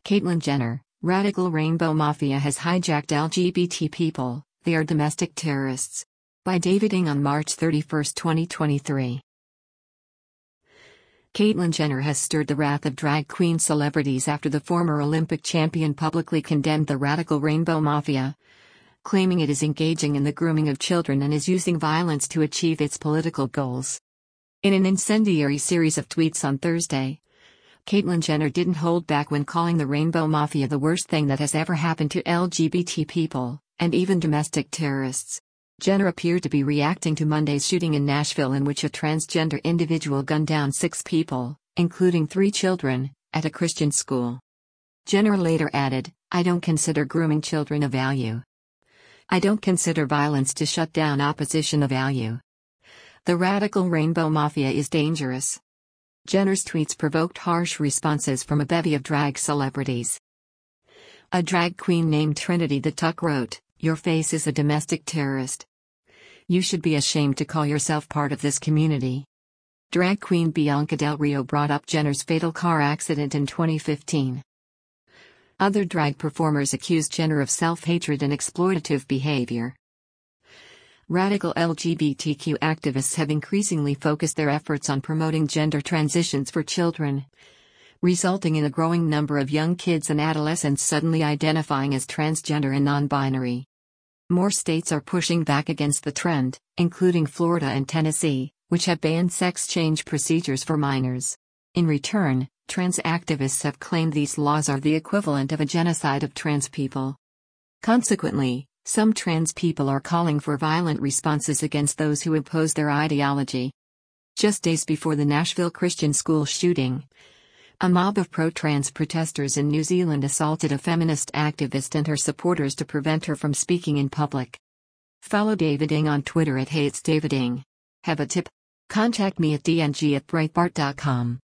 Caitlyn Jenner, radical rainbow mafia has hijacked LGBT people, they are domestic terrorists. By David Ng on March 31, 2023. Caitlyn Jenner has stirred the wrath of drag queen celebrities after the former Olympic champion publicly condemned the radical rainbow mafia, claiming it is engaging in the grooming of children and is using violence to achieve its political goals. In an incendiary series of tweets on Thursday, Caitlyn Jenner didn't hold back when calling the Rainbow Mafia the worst thing that has ever happened to LGBT people, and even domestic terrorists. Jenner appeared to be reacting to Monday's shooting in Nashville, in which a transgender individual gunned down 6 people, including 3 children, at a Christian school. Jenner later added, "I don't consider grooming children a value. I don't consider violence to shut down opposition a value. The radical Rainbow Mafia is dangerous." Jenner's tweets provoked harsh responses from a bevy of drag celebrities. A drag queen named Trinity the Tuck wrote, "Your face is a domestic terrorist. You should be ashamed to call yourself part of this community." Drag queen Bianca Del Rio brought up Jenner's fatal car accident in 2015. Other drag performers accused Jenner of self-hatred and exploitative behavior. Radical LGBTQ activists have increasingly focused their efforts on promoting gender transitions for children, resulting in a growing number of young kids and adolescents suddenly identifying as transgender and non-binary. More states are pushing back against the trend, including Florida and Tennessee, which have banned sex change procedures for minors. In return, trans activists have claimed these laws are the equivalent of a genocide of trans people. Consequently, some trans people are calling for violent responses against those who oppose their ideology. Just days before the Nashville Christian school shooting, a mob of pro-trans protesters in New Zealand assaulted a feminist activist and her supporters to prevent her from speaking in public. Follow David Ng on Twitter at @HeyIt'sDavidNg. Have a tip? Contact me at dng@breitbart.com.